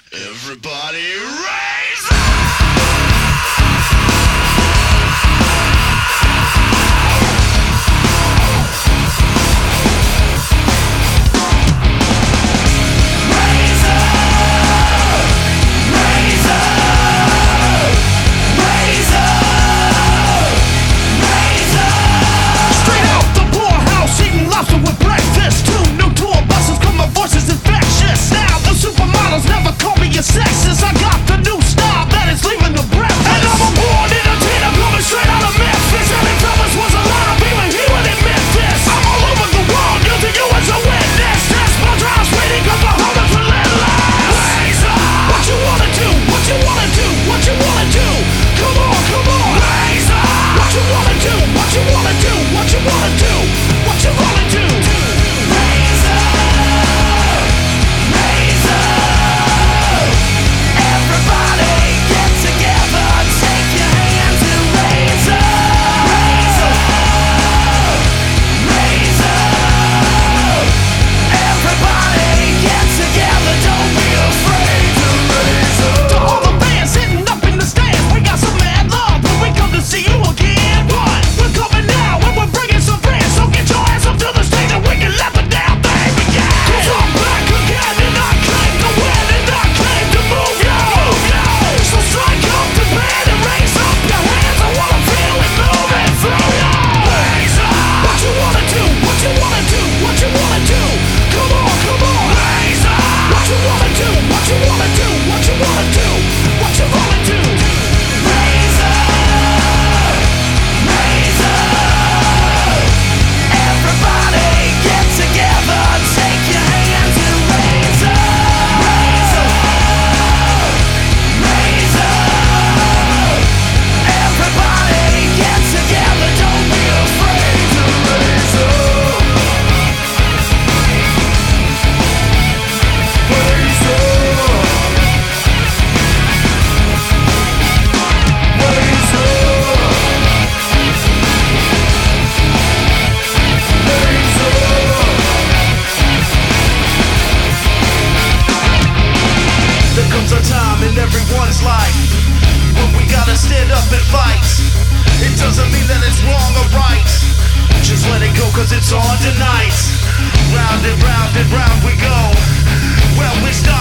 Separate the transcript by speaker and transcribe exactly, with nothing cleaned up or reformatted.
Speaker 1: Everybody raise up!
Speaker 2: Sexist, I got the new style that is leaving the breath. And I'm a born entertainer coming straight out of Memphis. Ellie Thomas was a lot of people he would admit this. I'm all over the world, using you as a witness. That's my drive waiting cause my home is relentless. Raise up! What you wanna do? What you wanna do? What you wanna do? Come on, come on! Raise up! What you wanna do? What you wanna do? What you wanna do? What you wanna do? Raise up! Raise up! Everybody get together, take your hands and raise up. Raise up. Raise up. Everybody get together, don't be afraid to raise up. To all the fans sitting up in the stands, we got some mad love when we come to see you again. What? We're coming now and we're bringing some friends, so get your ass up to the stage and we can let the damn thing begin. Cause I'm back again and I claim to win and I claim to move you. So strike up the band and raise up your hands. I wanna feel it moving through you. Raise up. What you wanna do? What you wanna do? What you wanna do? Come on, come on. Raise up. What you wanna do? What you wanna do? What you wanna do? What you wanna do? Raise up. Raise up. Everybody get together, take your hands and raise up. Raise up. Raise up. Everybody get together, don't be afraid to raise up. Raise up. Raise up. Raise up. There comes a time in everyone's life when we gotta stand up and fight. It doesn't mean that it's wrong or right. Just let it go cause it's on tonight. Round and round and round we go. Well, we start